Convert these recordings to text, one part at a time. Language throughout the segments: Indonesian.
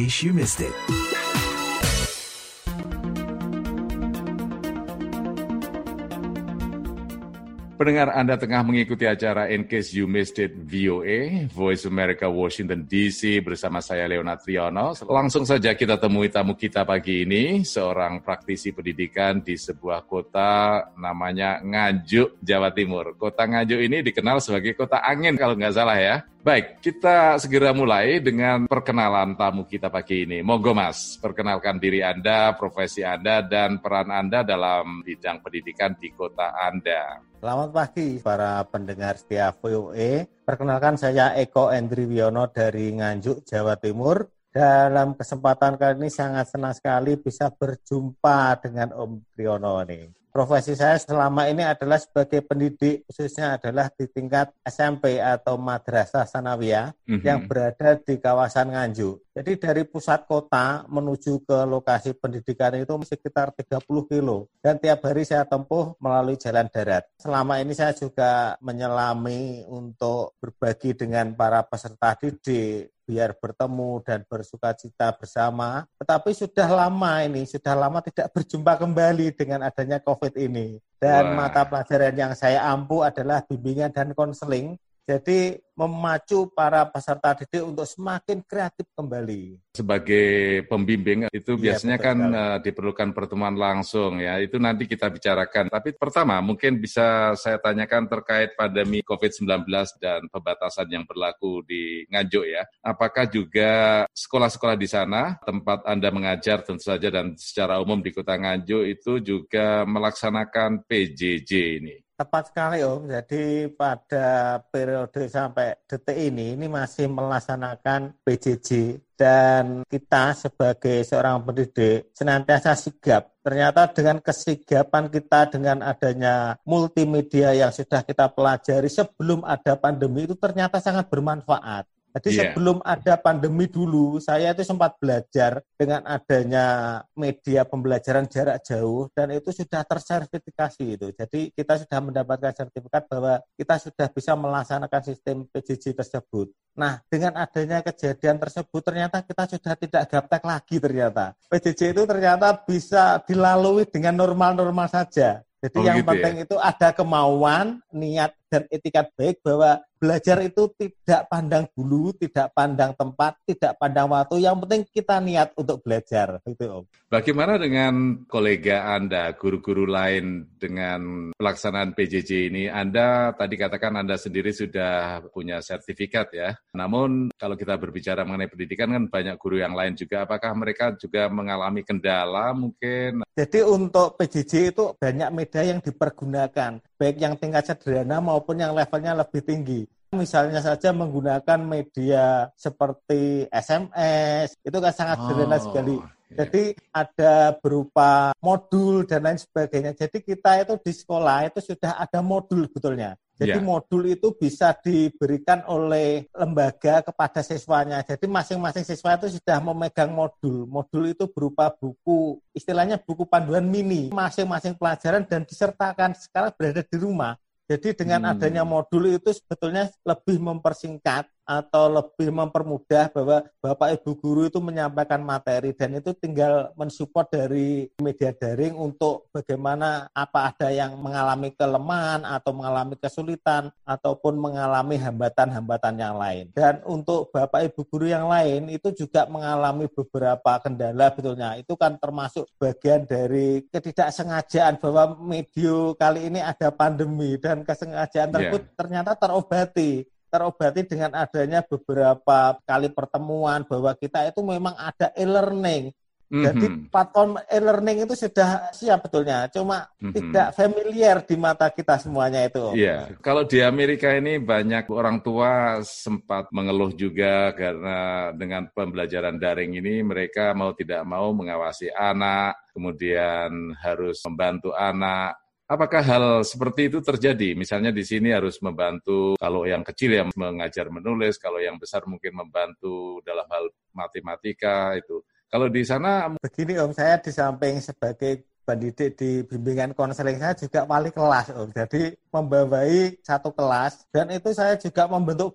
case you missed it. Pendengar, Anda tengah mengikuti acara In Case You Missed It VOA, Voice America Washington DC bersama saya Leonard Triono. Langsung saja kita temui tamu kita pagi ini, seorang praktisi pendidikan di sebuah kota namanya Nganjuk, Jawa Timur. Kota Nganjuk ini dikenal sebagai kota angin kalau nggak salah ya. Baik, kita segera mulai dengan perkenalan tamu kita pagi ini. Monggo Mas, perkenalkan diri Anda, profesi Anda, dan peran Anda dalam bidang pendidikan di kota Anda. Selamat pagi para pendengar setia VOA. Perkenalkan saya Eko Endri Wiono dari Nganjuk, Jawa Timur. Dalam kesempatan kali ini sangat senang sekali bisa berjumpa dengan Om Triono ini. Profesi saya selama ini adalah sebagai pendidik, khususnya adalah di tingkat SMP atau Madrasah Sanawiyah yang berada di kawasan Nganjuk. Jadi dari pusat kota menuju ke lokasi pendidikan itu sekitar 30 kilo. Dan tiap hari saya tempuh melalui jalan darat. Selama ini saya juga menyelami untuk berbagi dengan para peserta didik, biar bertemu dan bersukacita bersama. Tetapi sudah lama tidak berjumpa kembali dengan adanya COVID ini. Dan mata pelajaran yang saya ampu adalah bimbingan dan konseling. Jadi memacu para peserta didik untuk semakin kreatif kembali. Sebagai pembimbing itu biasanya diperlukan pertemuan langsung ya, itu nanti kita bicarakan. Tapi pertama mungkin bisa saya tanyakan terkait pandemi COVID-19 dan pembatasan yang berlaku di Nganjuk ya. Apakah juga sekolah-sekolah di sana, tempat Anda mengajar tentu saja dan secara umum di kota Nganjuk itu juga melaksanakan PJJ ini? Tepat sekali Om, jadi pada periode sampai detik ini masih melaksanakan PJJ dan kita sebagai seorang pendidik senantiasa sigap. Ternyata dengan kesigapan kita dengan adanya multimedia yang sudah kita pelajari sebelum ada pandemi itu ternyata sangat bermanfaat. Jadi sebelum ada pandemi dulu, saya itu sempat belajar dengan adanya media pembelajaran jarak jauh dan itu sudah tersertifikasi itu. Jadi kita sudah mendapatkan sertifikat bahwa kita sudah bisa melaksanakan sistem PJJ tersebut. Nah, dengan adanya kejadian tersebut ternyata kita sudah tidak gaptek lagi ternyata. PJJ itu ternyata bisa dilalui dengan normal-normal saja. Jadi yang penting itu ada kemauan, niat, dan etikat baik bahwa belajar itu tidak pandang bulu, tidak pandang tempat, tidak pandang waktu. Yang penting kita niat untuk belajar. Gitu, Om. Bagaimana dengan kolega Anda, guru-guru lain dengan pelaksanaan PJJ ini? Anda tadi katakan Anda sendiri sudah punya sertifikat ya. Namun kalau kita berbicara mengenai pendidikan kan banyak guru yang lain juga. Apakah mereka juga mengalami kendala mungkin? Jadi untuk PJJ itu banyak media yang dipergunakan, baik yang tingkat sederhana maupun yang levelnya lebih tinggi. Misalnya saja menggunakan media seperti SMS, itu kan sangat sederhana sekali. Jadi ada berupa modul dan lain sebagainya. Jadi kita itu di sekolah itu sudah ada modul sebetulnya. Jadi modul itu bisa diberikan oleh lembaga kepada siswanya. Jadi masing-masing siswa itu sudah memegang modul. Modul itu berupa buku, istilahnya buku panduan mini. Masing-masing pelajaran dan disertakan sekarang berada di rumah. Jadi dengan adanya modul itu sebetulnya lebih mempersingkat atau lebih mempermudah bahwa Bapak Ibu guru itu menyampaikan materi dan itu tinggal mensupport dari media daring untuk bagaimana apa ada yang mengalami kelemahan atau mengalami kesulitan ataupun mengalami hambatan-hambatan yang lain. Dan untuk Bapak Ibu guru yang lain itu juga mengalami beberapa kendala betulnya. Itu kan termasuk bagian dari ketidaksengajaan bahwa media kali ini ada pandemi dan kesengajaan tersebut ternyata terobati dengan adanya beberapa kali pertemuan bahwa kita itu memang ada e-learning. Jadi platform e-learning itu sudah siap betulnya, cuma tidak familiar di mata kita semuanya itu. Iya, kalau di Amerika ini banyak orang tua sempat mengeluh juga karena dengan pembelajaran daring ini mereka mau tidak mau mengawasi anak, kemudian harus membantu anak. Apakah hal seperti itu terjadi? Misalnya di sini harus membantu, kalau yang kecil yang mengajar menulis, kalau yang besar mungkin membantu dalam hal matematika itu. Kalau di sana... Begini Om, saya di samping sebagai pendidik di bimbingan konseling saya juga wali kelas Om. Jadi membawai satu kelas dan itu saya juga membentuk grup.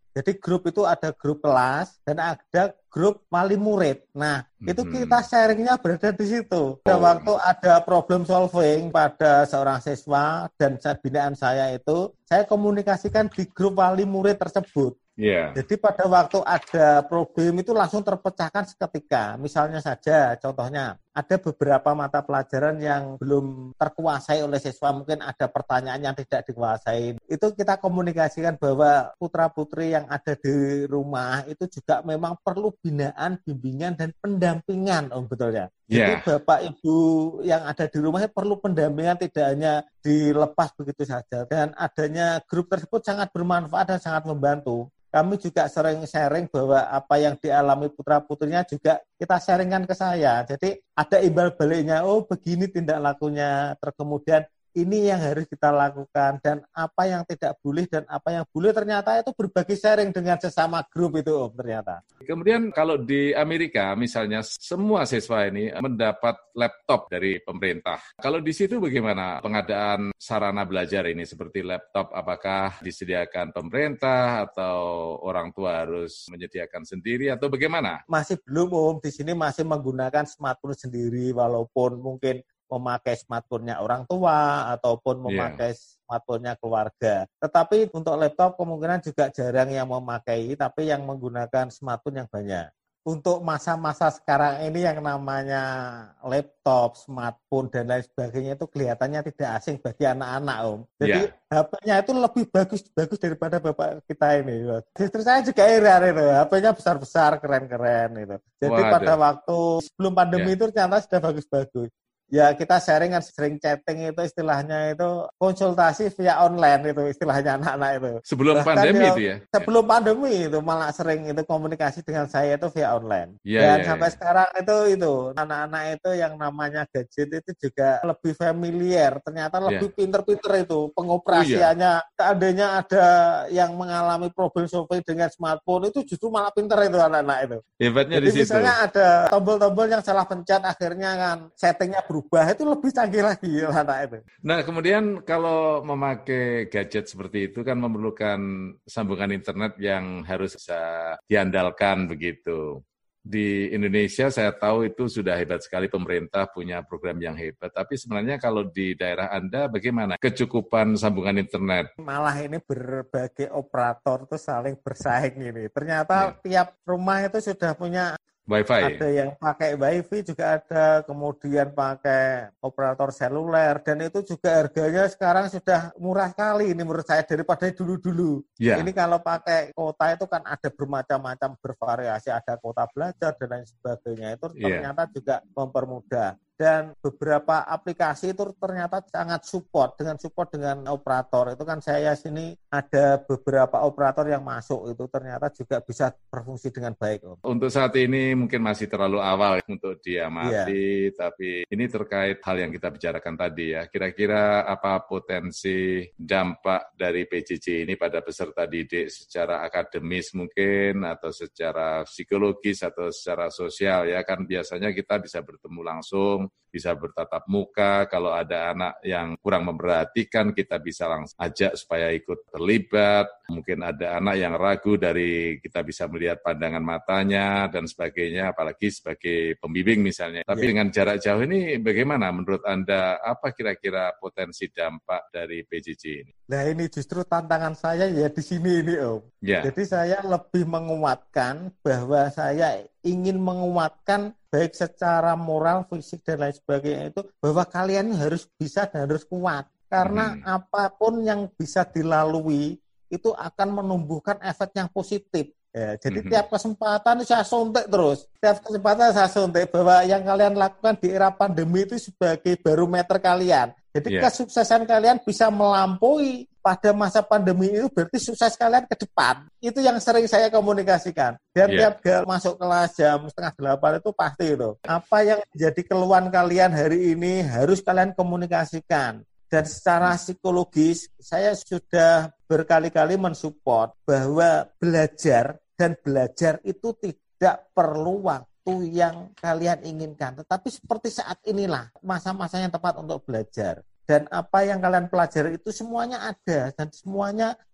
Jadi grup itu ada grup kelas dan ada grup wali murid. Nah, itu kita sharingnya berada di situ. Pada waktu ada problem solving pada seorang siswa dan binaan saya itu, saya komunikasikan di grup wali murid tersebut. Yeah. Jadi pada waktu ada problem itu langsung terpecahkan seketika. Misalnya saja, contohnya, ada beberapa mata pelajaran yang belum terkuasai oleh siswa, mungkin ada pertanyaan yang tidak dikuasai. Itu kita komunikasikan bahwa putra-putri yang ada di rumah itu juga memang perlu binaan, bimbingan, dan pendampingan, Om, betulnya. Jadi Bapak Ibu yang ada di rumahnya perlu pendampingan, tidak hanya dilepas begitu saja. Dan adanya grup tersebut sangat bermanfaat dan sangat membantu. Kami juga sering sharing bahwa apa yang dialami putra-putrinya juga kita sharingkan ke saya. Jadi ada imbal baliknya, oh begini tindak lakunya, terkemudian ini yang harus kita lakukan, dan apa yang tidak boleh dan apa yang boleh, ternyata itu berbagi sharing dengan sesama grup itu, Om, ternyata. Kemudian kalau di Amerika misalnya semua siswa ini mendapat laptop dari pemerintah. Kalau di situ bagaimana pengadaan sarana belajar ini seperti laptop, apakah disediakan pemerintah atau orang tua harus menyediakan sendiri atau bagaimana? Masih belum, Om. Di sini masih menggunakan smartphone sendiri, walaupun mungkin memakai smartphone-nya orang tua ataupun memakai smartphone-nya keluarga. Tetapi untuk laptop kemungkinan juga jarang yang memakai, tapi yang menggunakan smartphone yang banyak. Untuk masa-masa sekarang ini yang namanya laptop, smartphone, dan lain sebagainya itu kelihatannya tidak asing bagi anak-anak, Om. Jadi HP-nya itu lebih bagus daripada bapak kita ini. Justru saya juga heran itu, HP-nya besar-besar, keren-keren itu. Jadi pada waktu sebelum pandemi itu ternyata sudah bagus-bagus. Ya kita sharing kan, sering chatting itu istilahnya itu konsultasi via online itu istilahnya anak-anak itu. Sebelum bahkan pandemi itu ya? Sebelum pandemi itu malah sering itu komunikasi dengan saya itu via online. Dan sampai sekarang itu anak-anak itu yang namanya gadget itu juga lebih familiar. Ternyata lebih pinter-pinter itu pengoperasiannya. Seandainya ada yang mengalami problem solving dengan smartphone itu justru malah pinter itu anak-anak itu. Hebatnya jadi di situ. Misalnya ada tombol-tombol yang salah pencet akhirnya kan settingnya berubah, itu lebih canggih lagi anak itu. Nah, kemudian kalau memakai gadget seperti itu kan memerlukan sambungan internet yang harus bisa diandalkan begitu. Di Indonesia saya tahu itu sudah hebat sekali, pemerintah punya program yang hebat. Tapi sebenarnya kalau di daerah Anda bagaimana kecukupan sambungan internet? Malah ini berbagai operator itu saling bersaing ini. Ternyata tiap rumah itu sudah punya Wi-Fi. Ada yang pakai Wi-Fi juga ada, kemudian pakai operator seluler, dan itu juga harganya sekarang sudah murah sekali ini menurut saya daripada dulu-dulu. Ini kalau pakai kuota itu kan ada bermacam-macam, bervariasi, ada kuota belajar dan lain sebagainya, itu ternyata juga mempermudah. Dan beberapa aplikasi itu ternyata sangat support dengan operator. Itu kan saya sini ada beberapa operator yang masuk itu ternyata juga bisa berfungsi dengan baik. Untuk saat ini mungkin masih terlalu awal untuk diamati, tapi ini terkait hal yang kita bicarakan tadi ya. Kira-kira apa potensi dampak dari PJJ ini pada peserta didik secara akademis mungkin, atau secara psikologis atau secara sosial ya. Kan biasanya kita bisa bertemu langsung, bisa bertatap muka. Kalau ada anak yang kurang memperhatikan, kita bisa langsung ajak supaya ikut terlibat. Mungkin ada anak yang ragu, dari kita bisa melihat pandangan matanya dan sebagainya, apalagi sebagai pembimbing misalnya. Tapi dengan jarak jauh ini bagaimana menurut Anda, apa kira-kira potensi dampak dari PJJ ini? Nah ini justru tantangan saya ya di sini ini, Om. Jadi saya lebih menguatkan bahwa saya ingin menguatkan baik secara moral, fisik, dan lain sebagainya itu, bahwa kalian harus bisa dan harus kuat. Karena apapun yang bisa dilalui itu akan menumbuhkan efek yang positif. Jadi tiap kesempatan saya suntik terus. Tiap kesempatan saya suntik bahwa yang kalian lakukan di era pandemi itu sebagai barometer kalian. Jadi kesuksesan kalian bisa melampaui pada masa pandemi itu, berarti sukses kalian ke depan. Itu yang sering saya komunikasikan. Dan tiap masuk kelas jam 7:30 itu pasti itu. Apa yang menjadi keluhan kalian hari ini harus kalian komunikasikan. Dan secara psikologis, saya sudah berkali-kali mensupport bahwa belajar itu tidak perlu waktu yang kalian inginkan. Tetapi seperti saat inilah masa-masa yang tepat untuk belajar. Dan apa yang kalian pelajari itu semuanya ada dan semuanya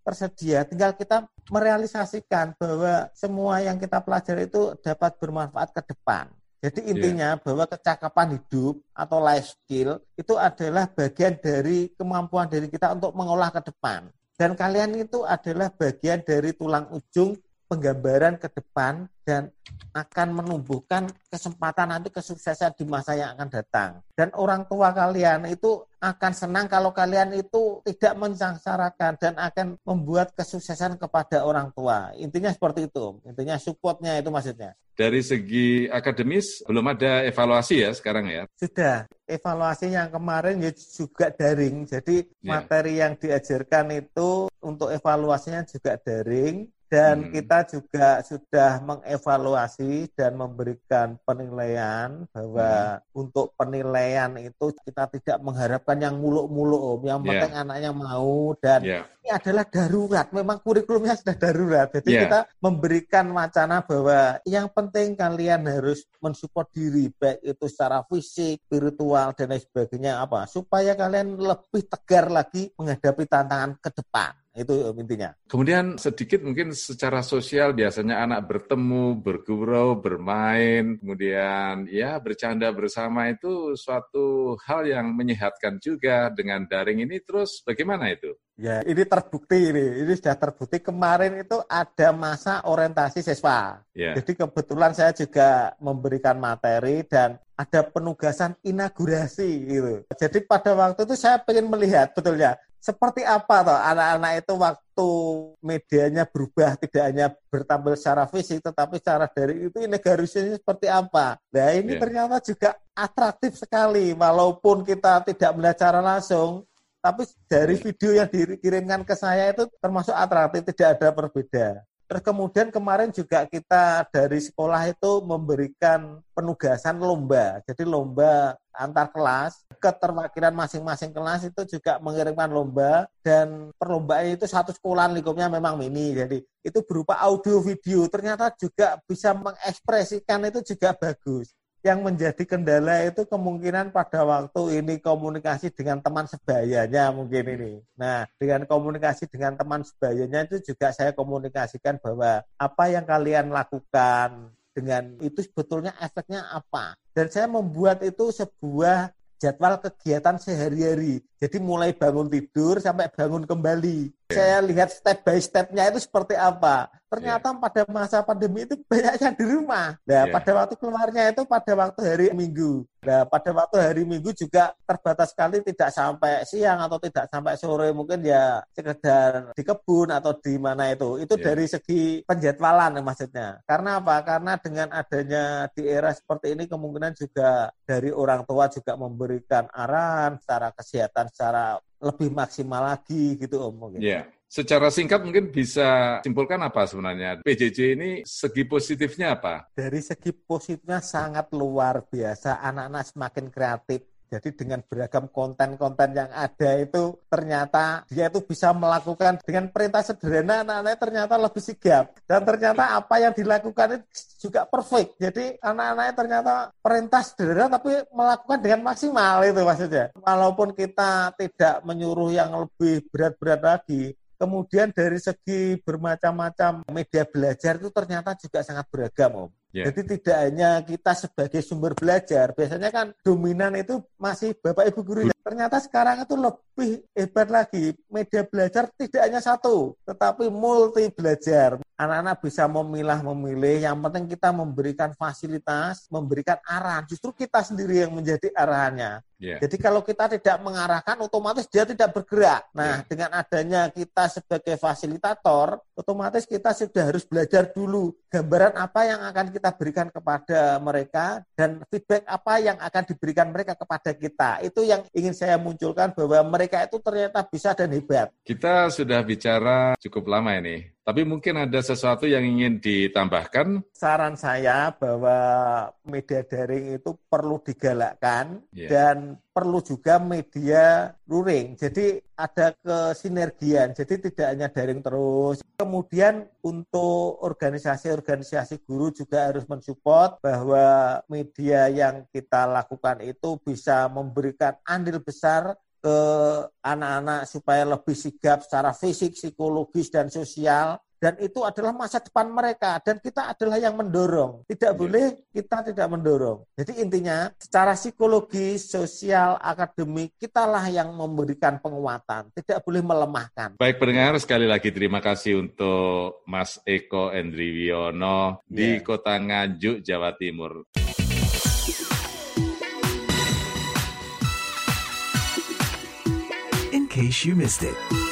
tersedia, tinggal kita merealisasikan bahwa semua yang kita pelajari itu dapat bermanfaat ke depan. Jadi intinya bahwa kecakapan hidup atau life skill itu adalah bagian dari kemampuan diri kita untuk mengolah ke depan. Dan kalian itu adalah bagian dari tulang ujung penggambaran ke depan dan akan menumbuhkan kesempatan nanti kesuksesan di masa yang akan datang. Dan orang tua kalian itu akan senang kalau kalian itu tidak mensengsarakan dan akan membuat kesuksesan kepada orang tua. Intinya seperti itu. Intinya supportnya itu maksudnya. Dari segi akademis, belum ada evaluasi ya sekarang ya? Sudah. Evaluasi yang kemarin juga daring. Jadi materi yang diajarkan itu untuk evaluasinya juga daring. Dan kita juga sudah mengevaluasi dan memberikan penilaian bahwa untuk penilaian itu kita tidak mengharapkan yang muluk-muluk, Om. Yang penting anaknya mau dan ini adalah darurat. Memang kurikulumnya sudah darurat. Jadi kita memberikan wacana bahwa yang penting kalian harus mensupport diri, baik itu secara fisik, spiritual, dan lain sebagainya supaya kalian lebih tegar lagi menghadapi tantangan ke depan. Itu intinya. Kemudian sedikit mungkin secara sosial biasanya anak bertemu, bergurau, bermain, kemudian bercanda bersama itu suatu hal yang menyehatkan juga dengan daring ini. Terus bagaimana itu? Ya, ini terbukti ini sudah terbukti. Kemarin itu ada masa orientasi siswa. Jadi kebetulan saya juga memberikan materi dan ada penugasan inaugurasi gitu. Jadi pada waktu itu saya ingin melihat betulnya seperti apa toh anak-anak itu waktu medianya berubah, tidak hanya bertampil secara fisik tetapi secara daring itu inaugurasinya seperti apa. Nah ini ternyata juga atraktif sekali walaupun kita tidak melihat secara langsung. Tapi dari video yang dikirimkan ke saya itu termasuk atraktif, tidak ada perbedaan. Terus kemudian kemarin juga kita dari sekolah itu memberikan penugasan lomba. Jadi lomba antar kelas, keterwakilan masing-masing kelas itu juga mengirimkan lomba. Dan perlombaan itu satu sekolah lingkupnya memang mini. Jadi itu berupa audio video. Ternyata juga bisa mengekspresikan itu juga bagus. Yang menjadi kendala itu kemungkinan pada waktu ini komunikasi dengan teman sebayanya mungkin ini. Nah, dengan komunikasi dengan teman sebayanya itu juga saya komunikasikan bahwa apa yang kalian lakukan dengan itu sebetulnya efeknya apa. Dan saya membuat itu sebuah jadwal kegiatan sehari-hari. Jadi mulai bangun tidur sampai bangun kembali. Saya lihat step by step-nya itu seperti apa. Ternyata pada masa pandemi itu banyak yang di rumah. Nah, pada waktu keluarnya itu pada waktu hari Minggu. Nah, pada waktu hari Minggu juga terbatas sekali tidak sampai siang atau tidak sampai sore. Mungkin ya sekedar di kebun atau di mana itu. Itu dari segi penjadwalan maksudnya. Karena apa? Karena dengan adanya di era seperti ini kemungkinan juga dari orang tua juga memberikan arahan secara kesehatan secara lebih maksimal lagi gitu Om mungkin. Secara singkat mungkin bisa simpulkan apa sebenarnya PJJ ini segi positifnya apa? Dari segi positifnya sangat luar biasa, anak-anak semakin kreatif. Jadi dengan beragam konten-konten yang ada itu ternyata dia itu bisa melakukan dengan perintah sederhana, anak-anaknya ternyata lebih sigap. Dan ternyata apa yang dilakukan itu juga perfect. Jadi anak-anaknya ternyata perintah sederhana tapi melakukan dengan maksimal itu maksudnya. Walaupun kita tidak menyuruh yang lebih berat-berat lagi, kemudian dari segi bermacam-macam media belajar itu ternyata juga sangat beragam Om. Jadi tidak hanya kita sebagai sumber belajar, biasanya kan dominan itu masih Bapak Ibu gurunya. Ternyata sekarang itu lebih hebat lagi, media belajar tidak hanya satu, tetapi multi belajar. Anak-anak bisa memilah-memilih, yang penting kita memberikan fasilitas, memberikan arahan, justru kita sendiri yang menjadi arahannya. Jadi kalau kita tidak mengarahkan, otomatis dia tidak bergerak. Nah, dengan adanya kita sebagai fasilitator, otomatis kita sudah harus belajar dulu gambaran apa yang akan kita berikan kepada mereka dan feedback apa yang akan diberikan mereka kepada kita. Itu yang ingin saya munculkan bahwa mereka itu ternyata bisa dan hebat. Kita sudah bicara cukup lama ini, tapi mungkin ada sesuatu yang ingin ditambahkan. Saran saya bahwa media daring itu perlu digalakkan dan perlu juga media luring. Jadi ada kesinergian, jadi tidak hanya daring terus. Kemudian untuk organisasi-organisasi guru juga harus mensupport bahwa media yang kita lakukan itu bisa memberikan andil besar ke anak-anak supaya lebih sigap secara fisik, psikologis, dan sosial. Dan itu adalah masa depan mereka. Dan kita adalah yang mendorong. Tidak boleh kita tidak mendorong. Jadi intinya secara psikologis, sosial, akademik, kitalah yang memberikan penguatan. Tidak boleh melemahkan. Baik pendengar, sekali lagi terima kasih untuk Mas Eko Endriwiono di Kota Nganjuk, Jawa Timur. In case you missed it.